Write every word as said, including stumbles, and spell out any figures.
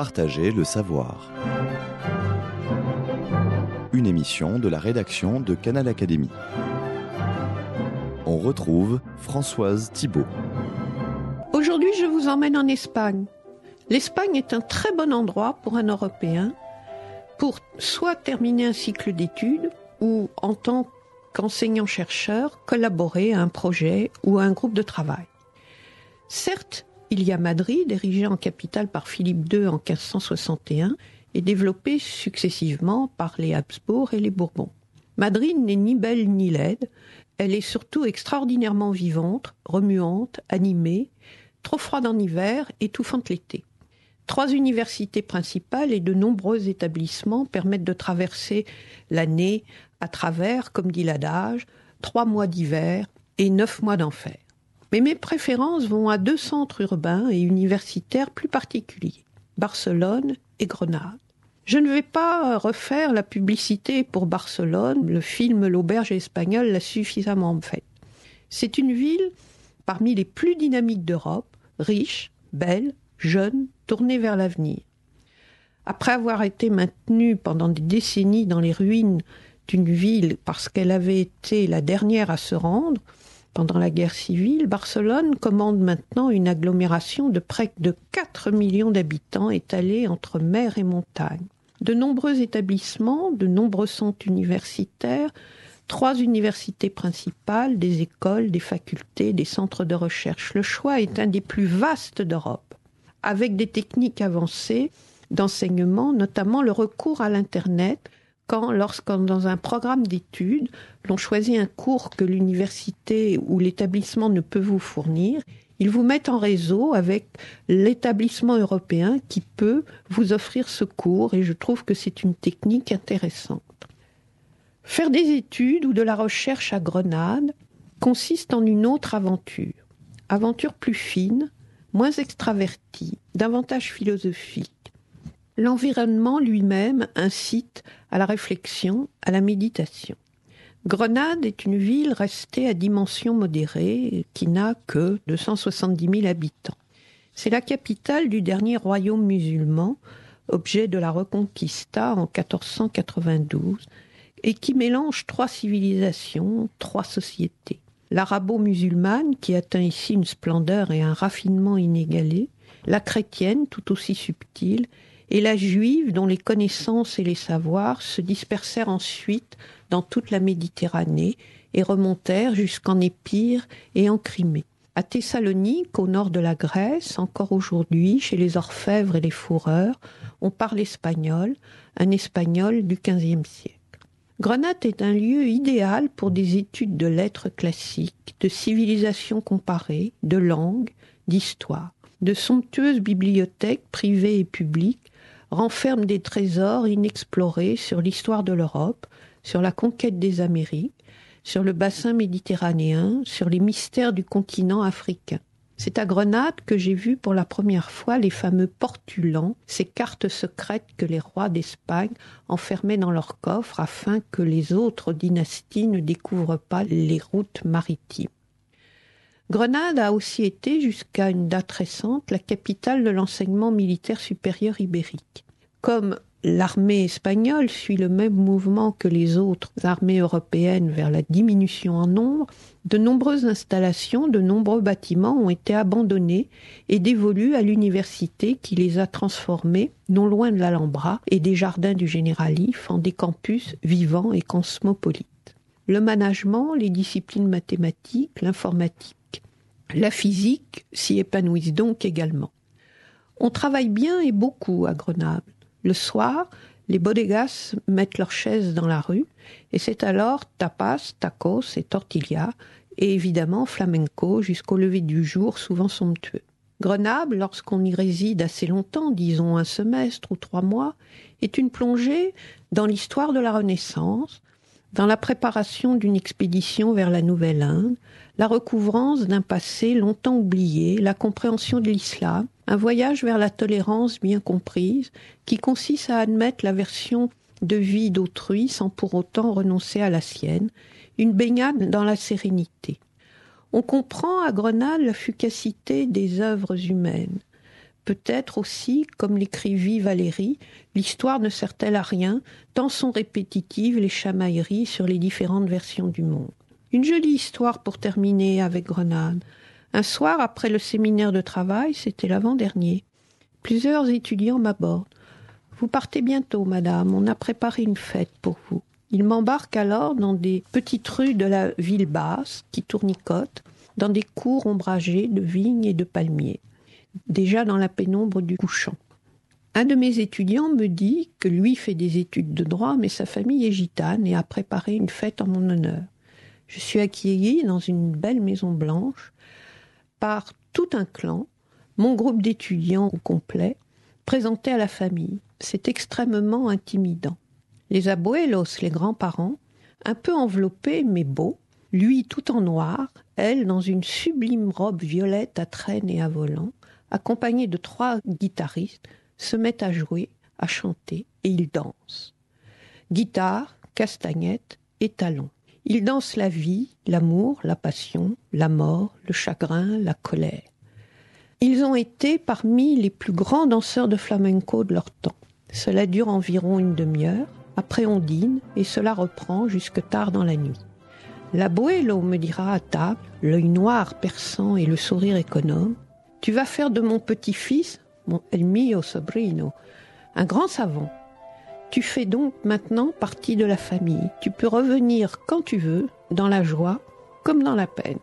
Partager le savoir. Une émission de la rédaction de Canal Académie. On retrouve Françoise Thibault. Aujourd'hui, je vous emmène en Espagne. L'Espagne est un très bon endroit pour un Européen pour soit terminer un cycle d'études ou, en tant qu'enseignant-chercheur, collaborer à un projet ou à un groupe de travail. Certes, il y a Madrid, érigée en capitale par Philippe deux en quinze cent soixante et un et développée successivement par les Habsbourg et les Bourbons. Madrid n'est ni belle ni laide, elle est surtout extraordinairement vivante, remuante, animée, trop froide en hiver, étouffante l'été. Trois universités principales et de nombreux établissements permettent de traverser l'année à travers, comme dit l'adage, trois mois d'hiver et neuf mois d'enfer. Mais mes préférences vont à deux centres urbains et universitaires plus particuliers, Barcelone et Grenade. Je ne vais pas refaire la publicité pour Barcelone, le film L'Auberge espagnole l'a suffisamment fait. C'est une ville parmi les plus dynamiques d'Europe, riche, belle, jeune, tournée vers l'avenir. Après avoir été maintenue pendant des décennies dans les ruines d'une ville parce qu'elle avait été la dernière à se rendre, pendant la guerre civile, Barcelone commande maintenant une agglomération de près de quatre millions d'habitants étalés entre mer et montagne. De nombreux établissements, de nombreux centres universitaires, trois universités principales, des écoles, des facultés, des centres de recherche. Le choix est un des plus vastes d'Europe, avec des techniques avancées d'enseignement, notamment le recours à l'Internet, quand, lorsqu'on, dans un programme d'études, l'on choisit un cours que l'université ou l'établissement ne peut vous fournir, ils vous mettent en réseau avec l'établissement européen qui peut vous offrir ce cours, et je trouve que c'est une technique intéressante. Faire des études ou de la recherche à Grenade consiste en une autre aventure. Aventure plus fine, moins extravertie, davantage philosophique. L'environnement lui-même incite à la réflexion, à la méditation. Grenade est une ville restée à dimension modérée qui n'a que deux cent soixante-dix mille habitants. C'est la capitale du dernier royaume musulman, objet de la Reconquista en quatorze cent quatre-vingt-douze, et qui mélange trois civilisations, trois sociétés. L'arabo-musulmane, qui atteint ici une splendeur et un raffinement inégalés, la chrétienne, tout aussi subtile, et la juive dont les connaissances et les savoirs se dispersèrent ensuite dans toute la Méditerranée et remontèrent jusqu'en Épire et en Crimée. À Thessalonique, au nord de la Grèce, encore aujourd'hui, chez les orfèvres et les fourreurs, on parle espagnol, un espagnol du quinzième siècle. Grenade est un lieu idéal pour des études de lettres classiques, de civilisation comparée, de langue, d'histoire. De somptueuses bibliothèques privées et publiques renferment des trésors inexplorés sur l'histoire de l'Europe, sur la conquête des Amériques, sur le bassin méditerranéen, sur les mystères du continent africain. C'est à Grenade que j'ai vu pour la première fois les fameux portulans, ces cartes secrètes que les rois d'Espagne enfermaient dans leurs coffres afin que les autres dynasties ne découvrent pas les routes maritimes. Grenade a aussi été, jusqu'à une date récente, la capitale de l'enseignement militaire supérieur ibérique. Comme l'armée espagnole suit le même mouvement que les autres armées européennes vers la diminution en nombre, de nombreuses installations, de nombreux bâtiments ont été abandonnés et dévolus à l'université qui les a transformés, non loin de l'Alhambra et des jardins du Généralif, en des campus vivants et cosmopolites. Le management, les disciplines mathématiques, l'informatique, la physique s'y épanouissent donc également. On travaille bien et beaucoup à Grenade. Le soir, les bodegas mettent leurs chaises dans la rue et c'est alors tapas, tacos et tortillas et évidemment flamenco jusqu'au lever du jour souvent somptueux. Grenade, lorsqu'on y réside assez longtemps, disons un semestre ou trois mois, est une plongée dans l'histoire de la Renaissance, dans la préparation d'une expédition vers la Nouvelle-Inde, la recouvrance d'un passé longtemps oublié, la compréhension de l'islam, un voyage vers la tolérance bien comprise, qui consiste à admettre la version de vie d'autrui sans pour autant renoncer à la sienne, une baignade dans la sérénité. On comprend à Grenade la fugacité des œuvres humaines. Peut-être aussi, comme l'écrivit Valérie, l'histoire ne sert-elle à rien, tant sont répétitives les chamailleries sur les différentes versions du monde. Une jolie histoire pour terminer avec Grenade. Un soir, après le séminaire de travail, c'était l'avant-dernier, plusieurs étudiants m'abordent. « Vous partez bientôt, madame, on a préparé une fête pour vous. » Ils m'embarquent alors dans des petites rues de la ville basse qui tournicotent, dans des cours ombragées de vignes et de palmiers, déjà dans la pénombre du couchant. Un de mes étudiants me dit que lui fait des études de droit, mais sa famille est gitane et a préparé une fête en mon honneur. Je suis accueillie dans une belle maison blanche par tout un clan, mon groupe d'étudiants au complet, présenté à la famille. C'est extrêmement intimidant. Les abuelos, les grands-parents, un peu enveloppés mais beaux, lui tout en noir, elle dans une sublime robe violette à traîne et à volant, accompagnés de trois guitaristes, se mettent à jouer, à chanter, et ils dansent. Guitare, castagnette et talons. Ils dansent la vie, l'amour, la passion, la mort, le chagrin, la colère. Ils ont été parmi les plus grands danseurs de flamenco de leur temps. Cela dure environ une demi-heure, après on dîne, et cela reprend jusque tard dans la nuit. L'abuelo me dira à table, l'œil noir perçant et le sourire économe, « Tu vas faire de mon petit-fils, mon el mio sobrino, un grand savant. Tu fais donc maintenant partie de la famille. Tu peux revenir quand tu veux, dans la joie comme dans la peine. »